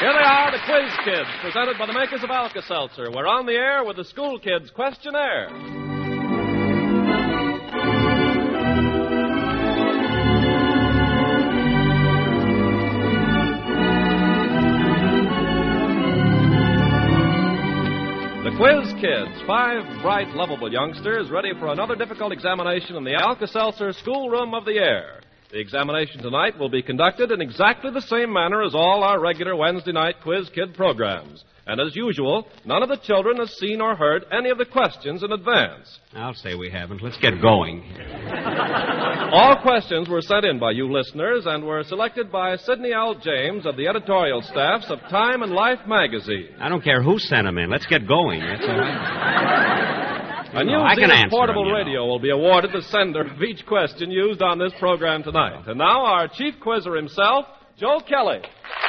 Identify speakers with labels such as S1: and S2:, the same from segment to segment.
S1: Here they are, the Quiz Kids, presented by the makers of Alka-Seltzer. We're on the air with the School Kids Questionnaire. The Quiz Kids, 5 bright, lovable youngsters ready for another difficult examination in the Alka-Seltzer schoolroom of the air. The examination tonight will be conducted in exactly the same manner as all our regular Wednesday night Quiz Kid programs. And as usual, none of the children has seen or heard any of the questions in advance.
S2: I'll say we haven't. Let's get going.
S1: All questions were sent in by you listeners and were selected by Sidney L. James of the editorial staffs of Time and Life magazine.
S2: I don't care who sent them in. Let's get going. That's all right.
S1: A new Zenith portable radio will be awarded the sender of each question used on this program tonight. And now our chief quizzer himself, Joe Kelly.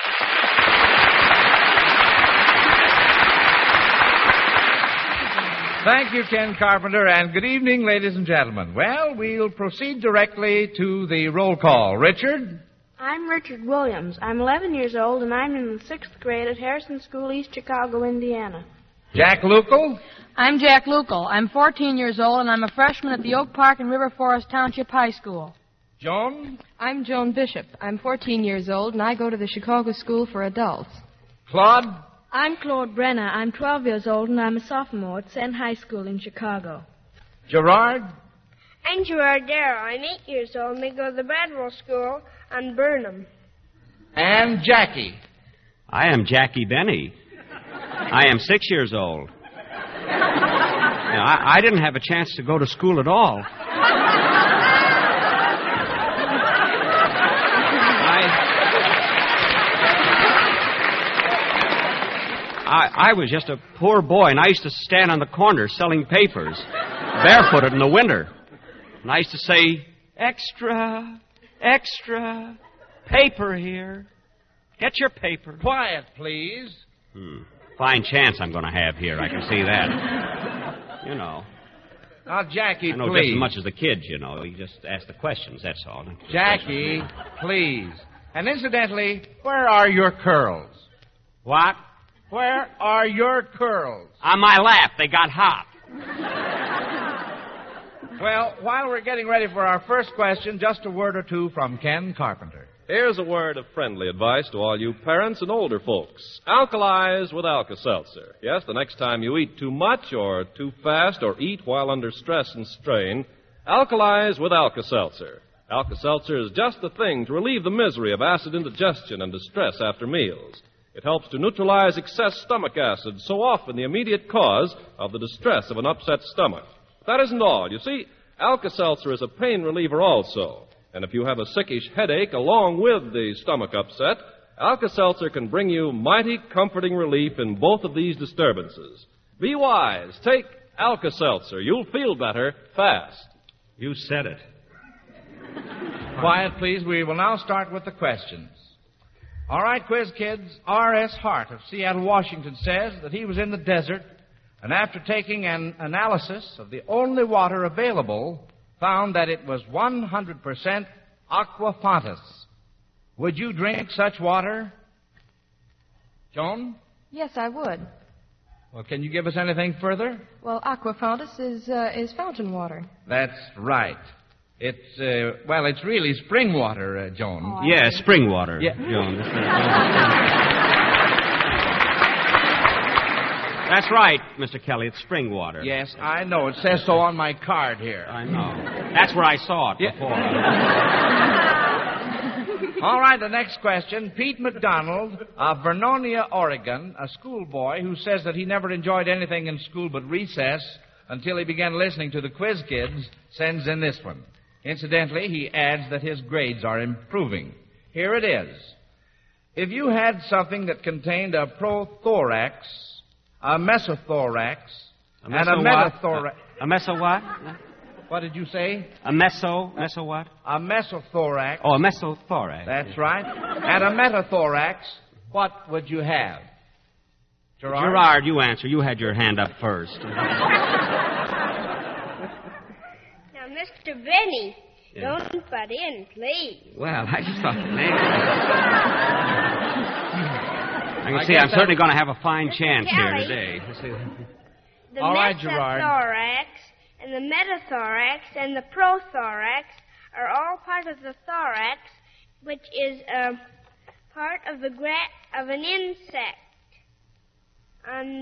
S3: Thank you, Ken Carpenter, and good evening, ladies and gentlemen. Well, we'll proceed directly to the roll call. Richard?
S4: I'm Richard Williams. I'm 11 years old, and I'm in the 6th grade at Harrison School, East Chicago, Indiana.
S3: Jack Lucal?
S5: I'm Jack Lucal. I'm 14 years old, and I'm a freshman at the Oak Park and River Forest Township High School.
S3: Joan?
S6: I'm Joan Bishop. I'm 14 years old, and I go to the Chicago School for Adults.
S3: Claude?
S7: I'm Claude Brenner. I'm 12 years old, and I'm a sophomore at Senn High School in Chicago.
S3: Gerard?
S8: I'm Gerard Darrow. I'm 8 years old, and we go to the Bradwell School on Burnham.
S3: And Jackie?
S2: I am Jackie Benny. I am 6 years old. I didn't have a chance to go to school at all. I was just a poor boy, and I used to stand on the corner selling papers, barefooted in the winter. And I used to say, extra, extra, paper here. Get your paper.
S3: Quiet, please.
S2: Fine chance I'm going to have here. I can see that. You know.
S3: Now, Jackie,
S2: I know
S3: please.
S2: just as much as the kids, you know. You just ask the questions, that's all.
S3: Jackie, please. And incidentally, where are your curls?
S2: What?
S3: Where are your curls?
S2: On my lap. They got hot.
S3: Well, while we're getting ready for our first question, just a word or two from Ken Carpenter.
S1: Here's a word of friendly advice to all you parents and older folks. Alkalize with Alka-Seltzer. Yes, the next time you eat too much or too fast or eat while under stress and strain, alkalize with Alka-Seltzer. Alka-Seltzer is just the thing to relieve the misery of acid indigestion and distress after meals. It helps to neutralize excess stomach acid, so often the immediate cause of the distress of an upset stomach. That isn't all. You see, Alka-Seltzer is a pain reliever also. And if you have a sickish headache along with the stomach upset, Alka-Seltzer can bring you mighty comforting relief in both of these disturbances. Be wise. Take Alka-Seltzer. You'll feel better fast.
S2: You said it.
S3: Quiet, please. We will now start with the questions. All right, quiz kids. R.S. Hart of Seattle, Washington says that he was in the desert and after taking an analysis of the only water available, found that it was 100% aqua fontis. Would you drink such water? Joan?
S6: Yes, I would.
S3: Well, can you give us anything further?
S6: Well, aqua fontis is fountain water.
S3: That's right. It's really spring water, Joan.
S6: Oh,
S2: yeah, spring water,
S3: yeah.
S2: Joan. That's right, Mr. Kelly. It's spring water.
S3: Yes, I know. It says so on my card here.
S2: I know. That's where I saw it before.
S3: All right, the next question. Pete McDonald of Vernonia, Oregon, a schoolboy who says that he never enjoyed anything in school but recess until he began listening to the Quiz Kids, sends in this one. Incidentally, he adds that his grades are improving. Here it is. If you had something that contained a prothorax, a mesothorax, and a metathorax...
S2: A meso what?
S3: What did you say?
S2: A meso what?
S3: A mesothorax.
S2: Oh, a mesothorax.
S3: That's right. And a metathorax, what would you have?
S2: Gerard, you answer. You had your hand up first.
S8: Now, Mr. Benny, don't butt in, please.
S2: Well, I just thought... I'm can
S3: I
S2: see
S3: guess
S2: I'm certainly going to have a fine chance here
S8: Kelly.
S2: today. Let's see.
S8: The
S3: All right, Gerard.
S8: mesothorax and the metathorax and the prothorax are all part of the thorax, which is a part of of an insect. On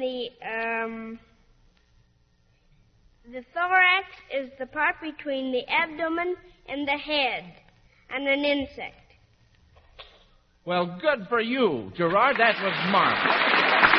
S8: the thorax is the part between the abdomen and the head, and an insect.
S3: Well, good for you, Gerard. That was marvelous.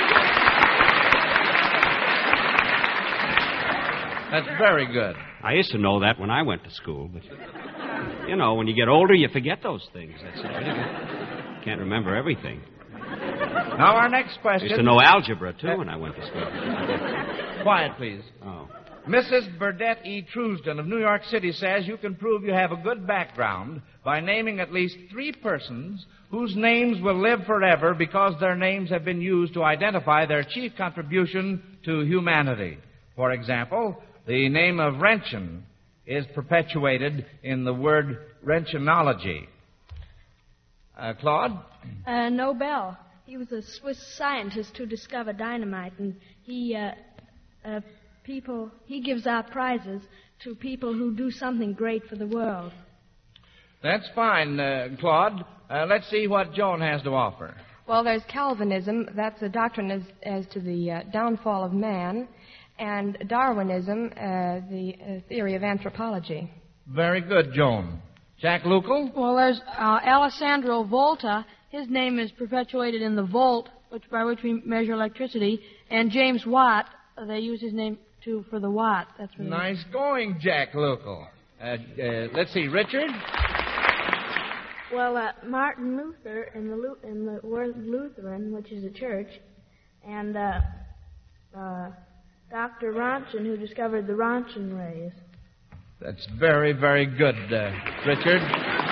S3: That's very good.
S2: I used to know that when I went to school, but, you know, when you get older, you forget those things. That's it. Can't remember everything.
S3: Now, our next
S2: I
S3: question.
S2: used to know algebra, too, when I went to school.
S3: Quiet, please.
S2: Oh.
S3: Mrs. Burdette E. Truesdon of New York City says you can prove you have a good background by naming at least 3 persons whose names will live forever because their names have been used to identify their chief contribution to humanity. For example, the name of Roentgen is perpetuated in the word Roentgenology. Claude?
S7: Nobel. He was a Swiss scientist who discovered dynamite, and he gives out prizes to people who do something great for the world.
S3: That's fine, Claude. Let's see what Joan has to offer.
S6: Well, there's Calvinism. That's a doctrine as to the downfall of man. And Darwinism, the theory of anthropology.
S3: Very good, Joan. Jack Lucal?
S5: Well, there's Alessandro Volta. His name is perpetuated in the volt, by which we measure electricity. And James Watt, they use his name, too, for the watt. That's what
S3: Nice going, Jack Lucal. Let's see, Richard?
S4: Well, Martin Luther in the word Lutheran, which is a church, and Dr. Rontgen, who discovered the Rontgen rays.
S3: That's very, very good, Richard.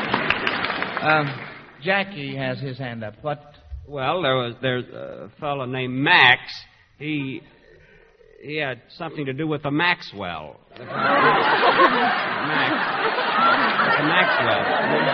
S3: Jackie has his hand up. What?
S2: Well, there's a fellow named Max. He had something to do with the Maxwell. Maxwell.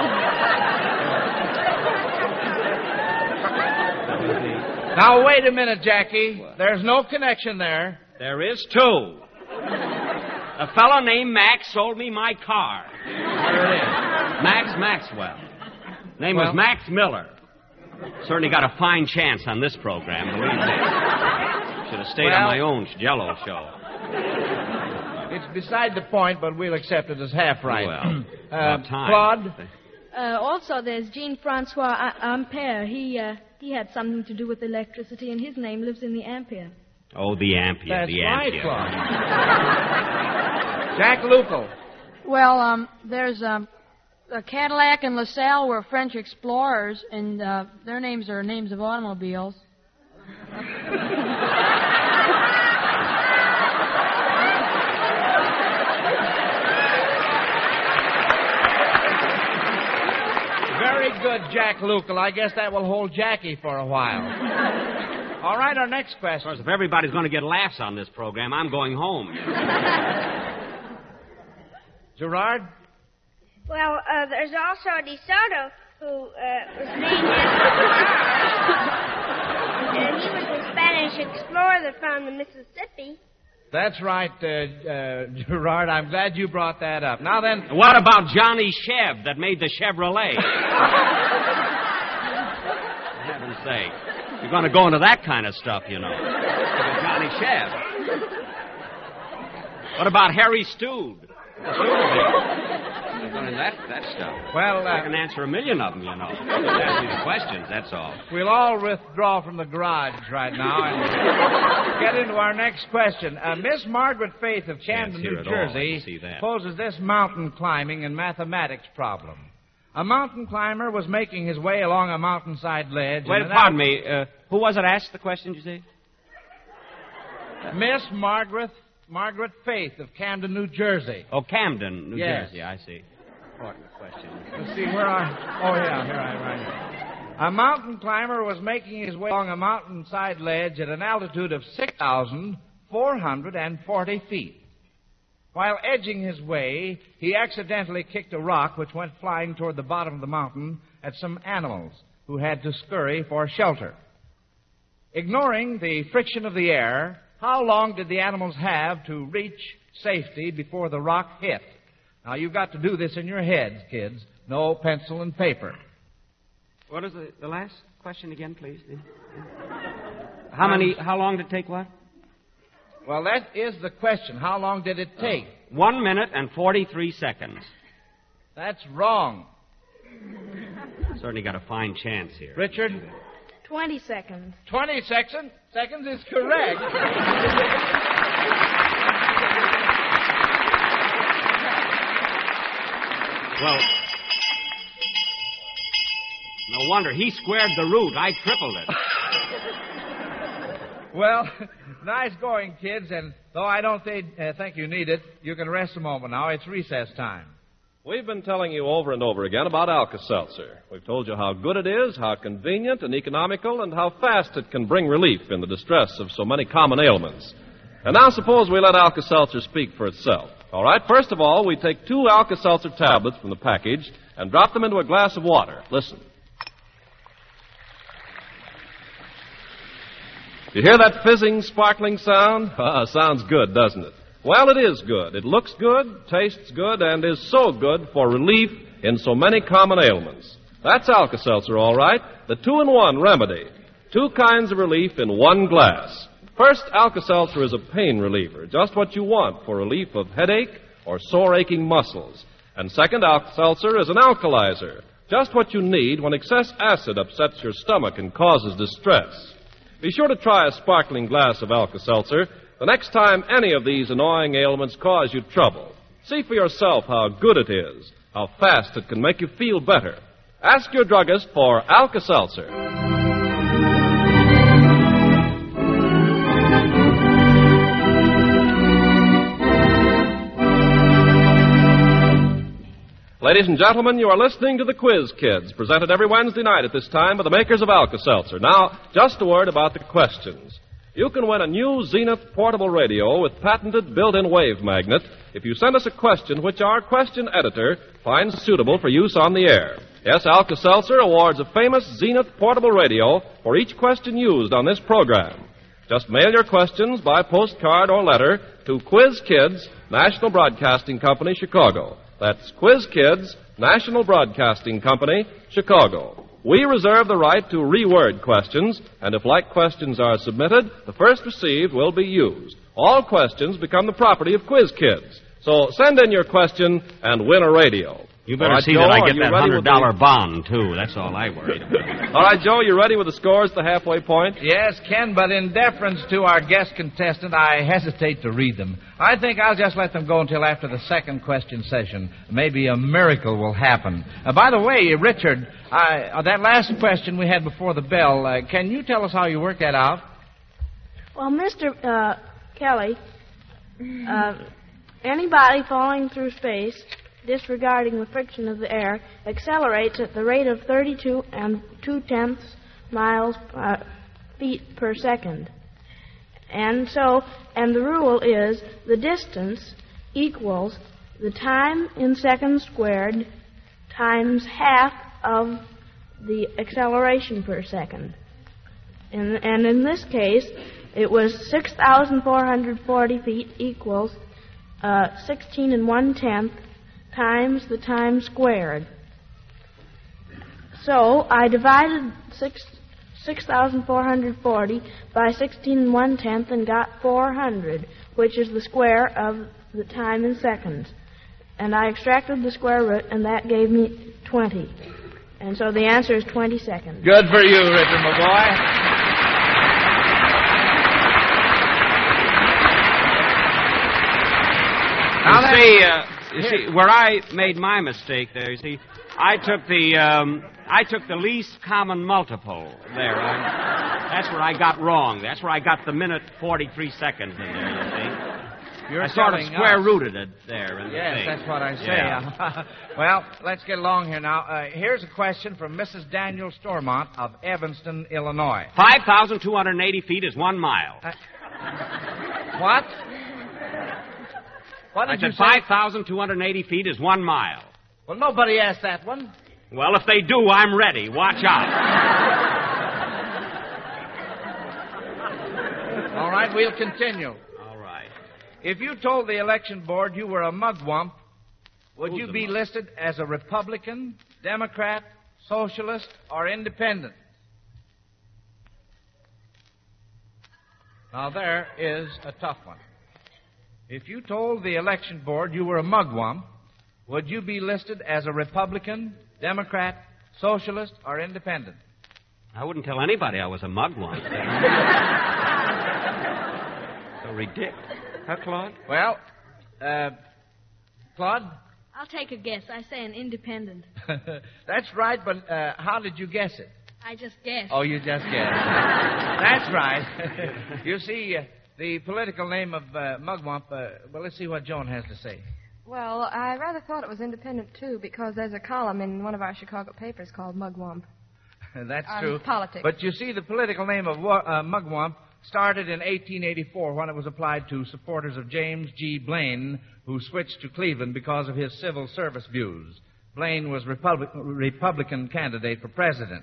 S3: Now, wait a minute, Jackie. There's no connection there.
S2: There is, too. A fellow named Max sold me my car.
S3: There it is.
S2: Max Maxwell. Name was Max Miller. Certainly got a fine chance on this program, believe me. Should have stayed on my own Jell-O show.
S3: It's beside the point, but we'll accept it as half right.
S2: Well, about time.
S3: Claude?
S7: Also, there's Jean-Francois Ampere. He had something to do with electricity, and his name lives in the ampere.
S2: Oh, the ampere,
S3: That's
S2: the
S3: right,
S2: ampere.
S3: Claude. Jack Lucal.
S5: Well, there's a Cadillac and LaSalle were French explorers, and their names are names of automobiles.
S3: Very good, Jack Lucal. I guess that will hold Jackie for a while. All right, our next question.
S2: Of course, if everybody's going to get laughs on this program, I'm going home.
S3: Gerard?
S8: Well, there's also DeSoto, who was named after and he was a Spanish explorer that found the Mississippi.
S3: That's right, Gerard. I'm glad you brought that up. Now then...
S2: What about Johnny Chev that made the Chevrolet? For heaven's sake. You're going to go into that kind of stuff, you know. Johnny Chev. What about Harry Stood? That stuff.
S3: Well,
S2: I can answer a million of them, you know. Just ask me the questions, that's all.
S3: We'll all withdraw from the garage right now and get into our next question. Miss Margaret Faith of Camden, New Jersey, poses this mountain climbing and mathematics problem. A mountain climber was making his way along a mountainside ledge.
S2: Wait, pardon me. Who was it asked the question, you say?
S3: Miss Margaret Faith of Camden, New Jersey.
S2: Oh, Camden, New
S3: Yes.
S2: Jersey, I see. Important question.
S3: Let's see, where are... Oh, yeah, here I am. A mountain climber was making his way along a mountainside ledge at an altitude of 6,440 feet. While edging his way, he accidentally kicked a rock which went flying toward the bottom of the mountain at some animals who had to scurry for shelter. Ignoring the friction of the air, how long did the animals have to reach safety before the rock hit? Now, you've got to do this in your heads, kids. No pencil and paper.
S2: What is the last question again, please? How long did it take what?
S3: Well, that is the question. How long did it take?
S2: 1 minute and 43 seconds.
S3: That's wrong.
S2: Certainly got a fine chance here.
S3: Richard?
S4: 20 seconds.
S3: 20 seconds is correct.
S2: Well, no wonder. He squared the root. I tripled it.
S3: Well, nice going, kids, and though I don't think you need it, you can rest a moment now. It's recess time.
S1: We've been telling you over and over again about Alka-Seltzer. We've told you how good it is, how convenient and economical, and how fast it can bring relief in the distress of so many common ailments. And now suppose we let Alka-Seltzer speak for itself. All right, first of all, we take 2 Alka-Seltzer tablets from the package and drop them into a glass of water. Listen. You hear that fizzing, sparkling sound? Sounds good, doesn't it? Well, it is good. It looks good, tastes good, and is so good for relief in so many common ailments. That's Alka-Seltzer, all right. The 2-in-1 remedy. 2 kinds of relief in one glass. First, Alka-Seltzer is a pain reliever, just what you want for relief of headache or sore aching muscles. And second, Alka-Seltzer is an alkalizer, just what you need when excess acid upsets your stomach and causes distress. Be sure to try a sparkling glass of Alka-Seltzer the next time any of these annoying ailments cause you trouble. See for yourself how good it is, how fast it can make you feel better. Ask your druggist for Alka-Seltzer. Ladies and gentlemen, you are listening to the Quiz Kids, presented every Wednesday night at this time by the makers of Alka-Seltzer. Now, just a word about the questions. You can win a new Zenith portable radio with patented built-in wave magnet if you send us a question which our question editor finds suitable for use on the air. Yes, Alka-Seltzer awards a famous Zenith portable radio for each question used on this program. Just mail your questions by postcard or letter to Quiz Kids, National Broadcasting Company, Chicago. That's Quiz Kids, National Broadcasting Company, Chicago. We reserve the right to reword questions, and if like questions are submitted, the first received will be used. All questions become the property of Quiz Kids. So send in your question and win a radio.
S2: You better see that I get that $100 bond, too. That's all I worried about.
S1: All right, Joe, you ready with the scores, the halfway point?
S3: Yes, Ken, but in deference to our guest contestant, I hesitate to read them. I think I'll just let them go until after the second question session. Maybe a miracle will happen. By the way, Richard, that last question we had before the bell, can you tell us how you worked that out?
S4: Well, Mr. Kelly, anybody falling through space, disregarding the friction of the air, accelerates at the rate of 32 2/10 feet per second. And the rule is the distance equals the time in seconds squared times half of the acceleration per second. And in this case, it was 6,440 feet equals 16 1/10 times the time squared. So I divided 6,440 by 16 1/10 and got 400, which is the square of the time in seconds. And I extracted the square root, and that gave me 20. And so the answer is 20 seconds.
S3: Good for you, Richard, my boy.
S2: You see, where I made my mistake there, you see, I took the least common multiple there. That's where I got wrong. That's where I got the minute 43 seconds in there, you see. I sort of square-rooted it there.
S3: Yes, that's what I say. Yeah. Well, let's get along here now. Here's a question from Mrs. Daniel Stormont of Evanston, Illinois.
S2: 5,280 feet is 1 mile.
S3: What? What did
S2: I
S3: you
S2: said 5,280 feet is 1 mile.
S3: Well, nobody asked that one.
S2: Well, if they do, I'm ready. Watch out.
S3: right, we'll continue.
S2: All right.
S3: If you told the election board you were a mugwump, would
S2: Who's
S3: you
S2: a
S3: be
S2: mug?
S3: listed as a Republican, Democrat, Socialist, or Independent? Now, there is a tough one. If you told the election board you were a mugwump, would you be listed as a Republican, Democrat, Socialist, or Independent?
S2: I wouldn't tell anybody I was a mugwump. So ridiculous. Huh, Claude?
S3: Well, Claude?
S7: I'll take a guess. I say an independent.
S3: That's right, but how did you guess it?
S7: I just guessed.
S3: Oh, you just guessed. That's right. You see, the political name of mugwump, well, let's see what Joan has to say.
S6: Well, I rather thought it was independent, too, because there's a column in one of our Chicago papers called Mugwump.
S3: That's
S6: On
S3: true.
S6: politics.
S3: But you see, the political name of mugwump started in 1884 when it was applied to supporters of James G. Blaine, who switched to Cleveland because of his civil service views. Blaine was Republican candidate for president.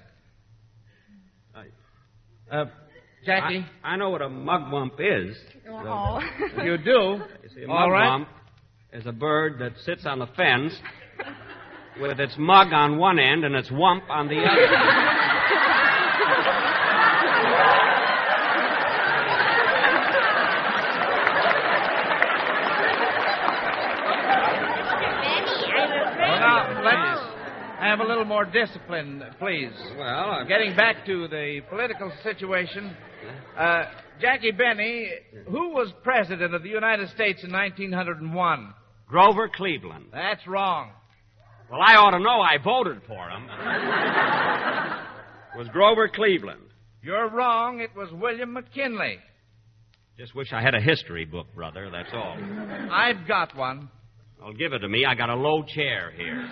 S3: Jackie?
S2: I know what a mugwump is.
S6: Oh.
S3: You do?
S2: You see, a
S3: All right.
S2: mugwump is a bird that sits on the fence with its mug on one end and its wump on the other.
S3: Well, now, let's have a little more discipline, please.
S2: Well,
S3: Getting back to the political situation, Jackie Benny, who was president of the United States in 1901?
S2: Grover Cleveland.
S3: That's wrong.
S2: Well, I ought to know. I voted for him. It was Grover Cleveland.
S3: You're wrong. It was William McKinley.
S2: Just wish I had a history book, brother, that's all.
S3: I've got one.
S2: Well, give it to me. I got a low chair here.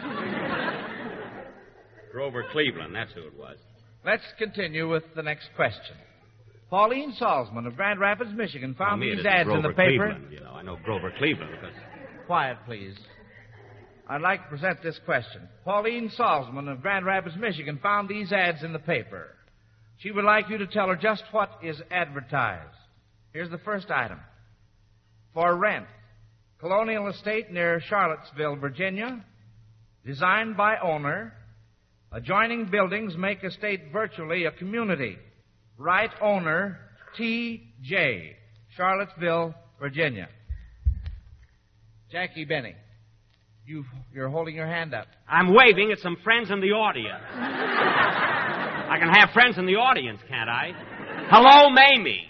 S2: Grover Cleveland, that's who it was.
S3: Let's continue with the next question. Pauline Salzman of Grand Rapids, Michigan, found
S2: Me, it
S3: these
S2: is
S3: ads in
S2: Grover
S3: the paper.
S2: Cleveland, you know. I know Grover Cleveland because...
S3: Quiet, please. I'd like to present this question. Pauline Salzman of Grand Rapids, Michigan, found these ads in the paper. She would like you to tell her just what is advertised. Here's the first item. For rent, colonial estate near Charlottesville, Virginia, designed by owner. Adjoining buildings make estate virtually a community. Right owner, T.J., Charlottesville, Virginia. Jackie Benny, you're holding your hand up.
S2: I'm waving at some friends in the audience. I can have friends in the audience, can't I? Hello, Mamie.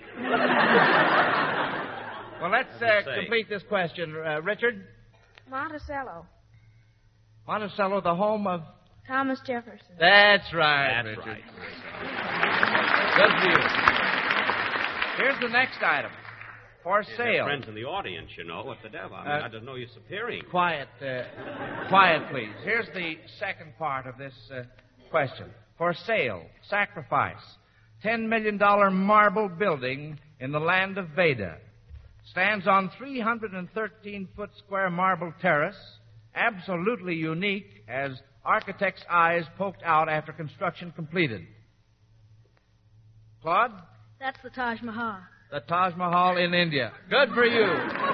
S3: Well, let's complete this question. Richard?
S4: Monticello.
S3: Monticello, the home of...
S4: Thomas Jefferson.
S3: That's right,
S2: That's
S3: Richard.
S2: right.
S3: Good for you. Here's the next item. For
S2: You
S3: sale.
S2: have friends in the audience, you know. What the devil? I mean, I didn't know you're superior.
S3: Quiet, quiet, please. Here's the second part of this question. For sale, sacrifice, $10 million marble building in the land of Veda. Stands on 313-foot square marble terrace, absolutely unique as architect's eyes poked out after construction completed. Claude?
S7: That's the Taj Mahal.
S3: The Taj Mahal in India. Good for you.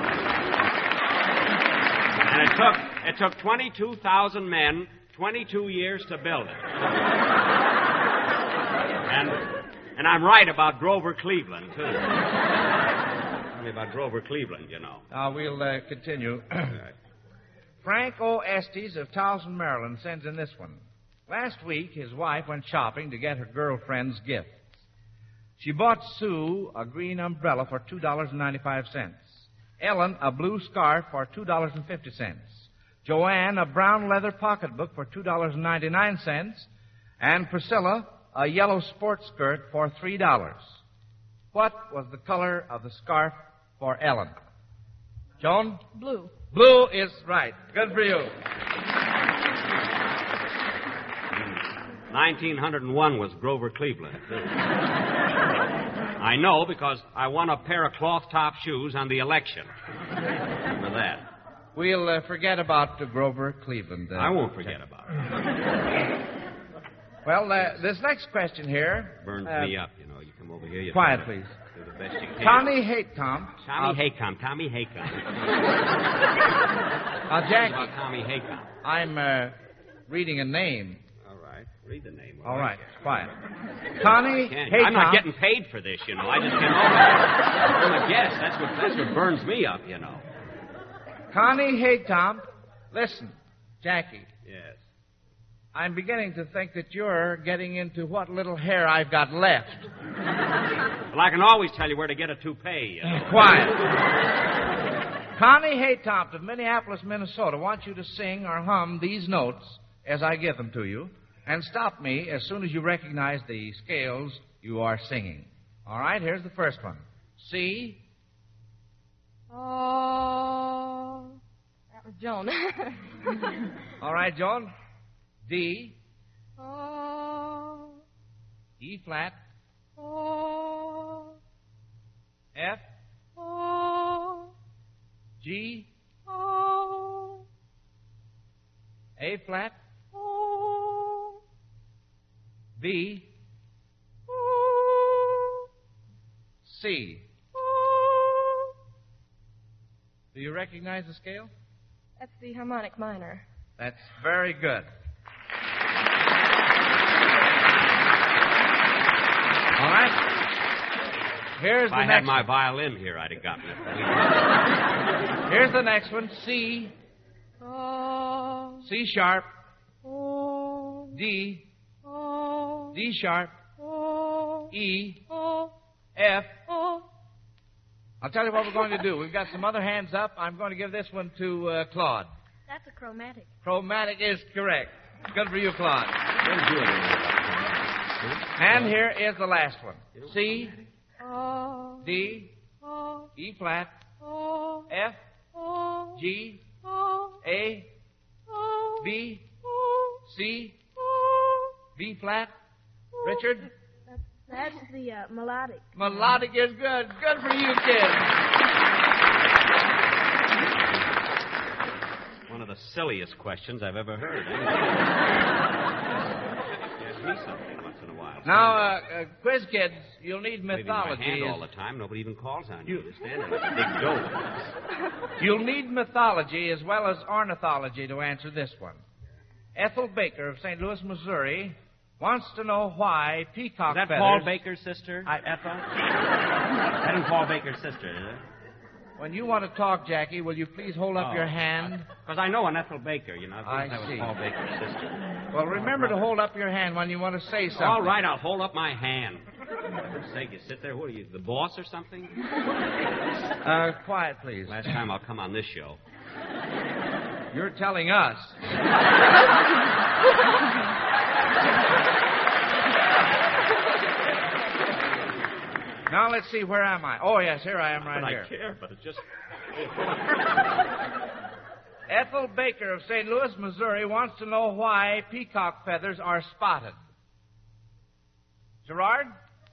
S2: And it took 22,000 men 22 years to build it. And I'm right about Grover Cleveland, too. Only about Grover Cleveland, you know.
S3: Now, we'll continue. Frank O. Estes of Towson, Maryland, sends in this one. Last week, his wife went shopping to get her girlfriend's gift. She bought Sue a green umbrella for $2.95. Ellen a blue scarf for $2.50. Joanne a brown leather pocketbook for $2.99. And Priscilla a yellow sports skirt for $3. What was the color of the scarf for Ellen? Joan?
S7: Blue.
S3: Blue is right. Good for you.
S2: 1901 was Grover Cleveland, too. I know because I won a pair of cloth-top shoes on the election. Remember that.
S3: We'll forget about Grover Cleveland.
S2: I won't forget about it.
S3: Well, this next question here.
S2: Burns me up, you know. You come over here. You
S3: Quiet, please.
S2: Do the best you can.
S3: Tommy Haycomb.
S2: Tommy Haycomb.
S3: Jack.
S2: About Tommy Haycomb.
S3: I'm reading a name.
S2: All right. Read the name.
S3: All right. Quiet. Connie Haycomb.
S2: I'm not getting paid for this, you know. I just came over. I'm a guest. That's what burns me up, you know.
S3: Connie Haycomb. Listen, Jackie.
S2: Yes.
S3: I'm beginning to think that you're getting into what little hair I've got left.
S2: Well, I can always tell you where to get a toupee. You know.
S3: Quiet. Connie Haytop of Minneapolis, Minnesota, wants you to sing or hum these notes as I give them to you, and stop me as soon as you recognize the scales you are singing. All right, here's the first one. C.
S6: Oh. That was Joan.
S3: All right, Joan. D.
S6: Oh.
S3: E flat.
S6: Oh.
S3: F.
S6: Oh.
S3: G.
S6: Oh.
S3: A flat.
S6: Oh.
S3: B.
S6: Oh.
S3: C.
S6: Oh.
S3: Do you recognize the scale?
S6: That's the harmonic minor.
S3: That's very good. All right. Here's
S2: If
S3: the
S2: I
S3: next
S2: had my
S3: one.
S2: violin here, I'd have got me.
S3: Here's the next one. C.
S6: Oh.
S3: C sharp.
S6: Oh.
S3: D.
S6: Oh.
S3: D sharp.
S6: Oh.
S3: E.
S6: Oh.
S3: F.
S6: Oh.
S3: I'll tell you what we're going to do. We've got some other hands up. I'm going to give this one to Claude.
S7: That's a chromatic.
S3: Chromatic is correct. Good for you, Claude. And here is the last one. C,
S6: Oh.
S3: D,
S6: Oh.
S3: E flat,
S6: Oh.
S3: F,
S6: Oh.
S3: G,
S6: Oh.
S3: A,
S6: Oh.
S3: B,
S6: Oh.
S3: C,
S6: Oh.
S3: B flat. Richard?
S4: That's the melodic.
S3: Melodic is good. Good for you, kids.
S2: One of the silliest questions I've ever heard. Ask me something once in a while.
S3: Now, quiz kids, you'll need
S2: Waving my
S3: mythology.
S2: hand all the time. Nobody even calls on you. You're standing like a big dope.
S3: You'll need mythology as well as ornithology to answer this one. Ethel Baker of St. Louis, Missouri, wants to know why peacock
S2: Is that
S3: feathers...
S2: Paul Baker's sister, Ethel? That isn't Paul Baker's sister, is it?
S3: When you want to talk, Jackie, will you please hold up your hand?
S2: Because I know an Ethel Baker, you know.
S3: I
S2: That was
S3: see.
S2: Paul Baker's sister.
S3: Well, remember to hold up your hand when you want to say something.
S2: All right, I'll hold up my hand. For heaven's sake, you sit there. What are you, the boss or something?
S3: Quiet, please.
S2: Last time I'll come on this show.
S3: You're telling us. Now let's see, where am I? Oh, yes, here I am right
S2: but
S3: here.
S2: I care, but it just...
S3: Ethel Baker of St. Louis, Missouri wants to know why peacock feathers are spotted. Gerard?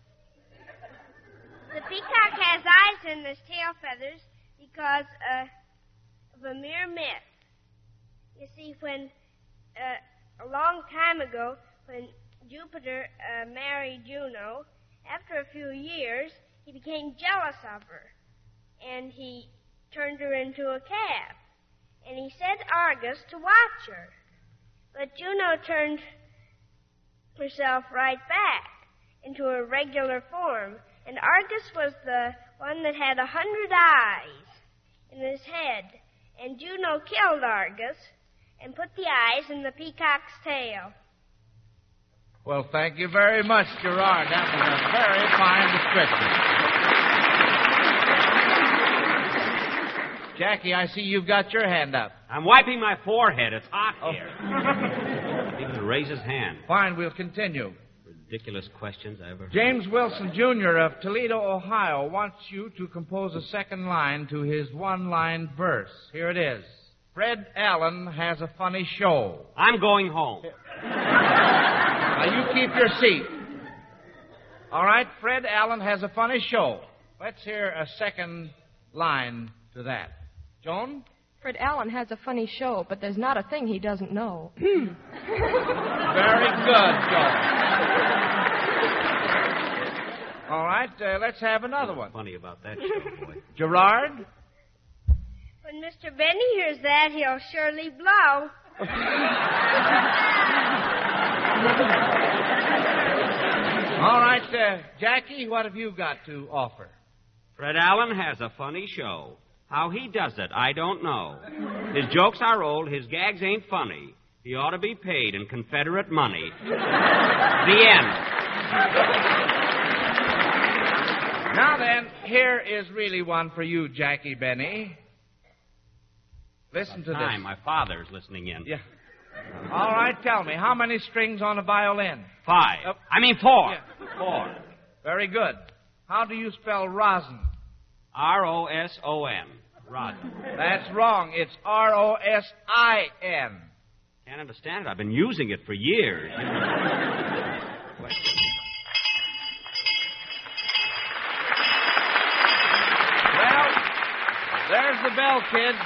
S8: The peacock has eyes in his tail feathers because of a mere myth. You see, when a long time ago, when Jupiter married Juno, after a few years, he became jealous of her, and he turned her into a calf. And he sent Argus to watch her. But Juno turned herself right back into her regular form, and Argus was the one that had 100 eyes in his head. And Juno killed Argus and put the eyes in the peacock's tail.
S3: Well, thank you very much, Gerard. That was a very fine description. Jackie, I see you've got your hand up.
S2: I'm wiping my forehead. It's hot here. Even to raise his hand.
S3: Fine, we'll continue.
S2: Ridiculous questions I ever heard.
S3: James Wilson, Jr. of Toledo, Ohio, wants you to compose a second line to his one-line verse. Here it is. Fred Allen has a funny show.
S2: I'm going home.
S3: Now, you keep your seat. All right, Fred Allen has a funny show. Let's hear a second line to that. Joan?
S6: Fred Allen has a funny show, but there's not a thing he doesn't know.
S3: Very good, Joe. All right, let's have another one.
S2: Funny about that show, boy.
S3: Gerard?
S8: When Mr. Benny hears that, he'll surely blow.
S3: All right, Jackie, what have you got to offer?
S2: Fred Allen has a funny show. How he does it, I don't know. His jokes are old, his gags ain't funny. He ought to be paid in Confederate money. The end.
S3: Now then, here is really one for you, Jackie Benny. Listen to this.
S2: My father's listening in.
S3: Yeah. All right, tell me, how many strings on a violin?
S2: 5. 4.
S3: Yeah.
S2: 4.
S3: Very good. How do you spell rosin?
S2: R-O-S-O-N. Rosin.
S3: That's wrong. It's R-O-S-I-N.
S2: Can't understand it. I've been using it for years.
S3: Well, there's the bell, kids.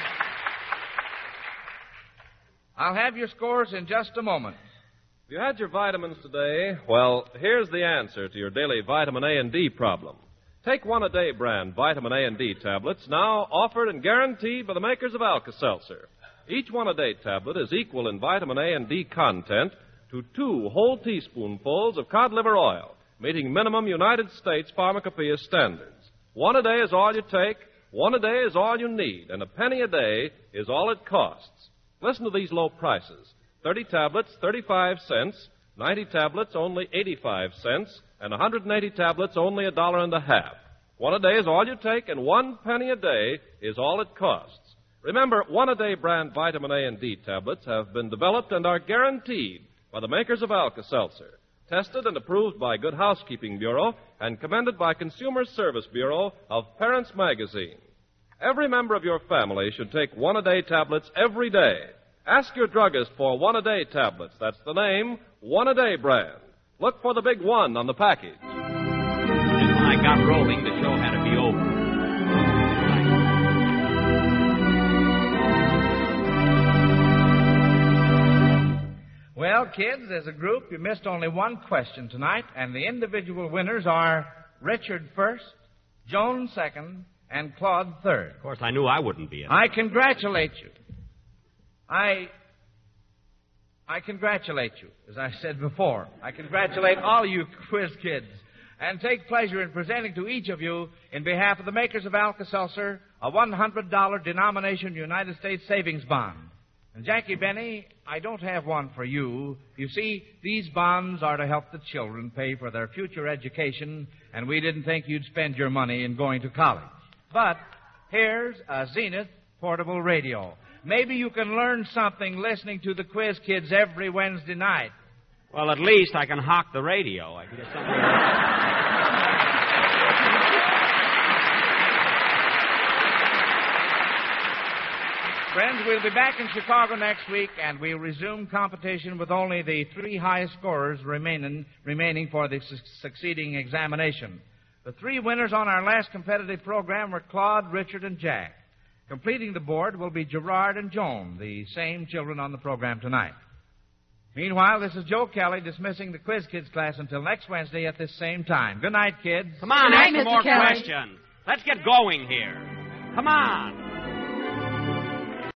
S3: I'll have your scores in just a moment.
S1: If you had your vitamins today, well, here's the answer to your daily vitamin A and D problem. Take one-a-day brand vitamin A and D tablets, now offered and guaranteed by the makers of Alka-Seltzer. Each one-a-day tablet is equal in vitamin A and D content to 2 whole teaspoonfuls of cod liver oil, meeting minimum United States pharmacopoeia standards. One a day is all you take, one a day is all you need, and a penny a day is all it costs. Listen to these low prices. 30 tablets, 35 cents, 90 tablets, only 85 cents, and 180 tablets, only $1.50. One a day is all you take, and 1 penny a day is all it costs. Remember, one-a-day brand vitamin A and D tablets have been developed and are guaranteed by the makers of Alka-Seltzer, tested and approved by Good Housekeeping Bureau, and commended by Consumer Service Bureau of Parents Magazine. Every member of your family should take one-a-day tablets every day. Ask your druggist for one-a-day tablets. That's the name, one-a-day brand. Look for the big 1 on the package.
S2: Just when I got rolling, the show had to be over.
S3: Well, kids, as a group, you missed only one question tonight, and the individual winners are Richard first, Joan second, and Claude third.
S2: Of course, I knew I wouldn't be in it.
S3: I congratulate you. I congratulate you, as I said before. I congratulate all you quiz kids and take pleasure in presenting to each of you, in behalf of the makers of Alka-Seltzer, a $100 denomination United States savings bond. And Jackie Benny, I don't have one for you. You see, these bonds are to help the children pay for their future education, and we didn't think you'd spend your money in going to college. But here's a Zenith portable radio. Maybe you can learn something listening to the Quiz Kids every Wednesday night.
S2: Well, at least I can hawk the radio. I can get something.
S3: Friends, we'll be back in Chicago next week, and we'll resume competition with only the 3 highest scorers remaining for the succeeding examination. The 3 winners on our last competitive program were Claude, Richard, and Jack. Completing the board will be Gerard and Joan, the same children on the program tonight. Meanwhile, this is Joe Kelly dismissing the Quiz Kids class until next Wednesday at this same time. Good night, kids.
S2: Come on,
S5: Good night,
S2: ask some
S5: Mr.
S2: more
S5: Kelly.
S2: questions. Let's get going here. Come on.